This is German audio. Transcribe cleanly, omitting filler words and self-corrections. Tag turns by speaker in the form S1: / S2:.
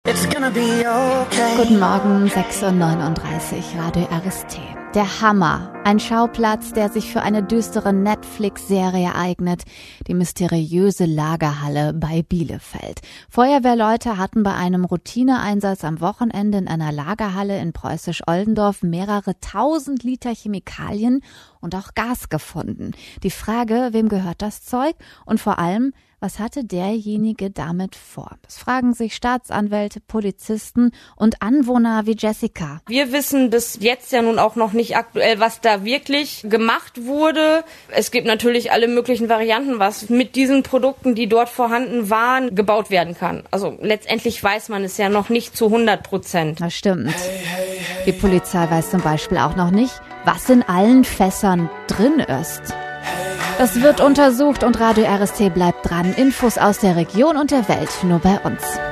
S1: Guten Morgen, 6:39 Uhr, Radio RST. Der Hammer. Ein Schauplatz, der sich für eine düstere Netflix-Serie eignet. Die mysteriöse Lagerhalle bei Bielefeld. Feuerwehrleute hatten bei einem Routineeinsatz am Wochenende in einer Lagerhalle in Preußisch-Oldendorf mehrere tausend Liter Chemikalien und auch Gas gefunden. Die Frage, wem gehört das Zeug? Und vor allem, was hatte derjenige damit vor? Das fragen sich Staatsanwälte, Polizisten und Anwohner wie Jessica.
S2: Wir wissen bis jetzt ja nun auch noch nicht aktuell, was da wirklich gemacht wurde. Es gibt natürlich alle möglichen Varianten, was mit diesen Produkten, die dort vorhanden waren, gebaut werden kann. Also letztendlich weiß man es ja noch nicht zu 100%.
S1: Das stimmt. Die Polizei weiß zum Beispiel auch noch nicht, was in allen Fässern drin ist. Das wird untersucht und Radio RST bleibt dran. Infos aus der Region und der Welt nur bei uns.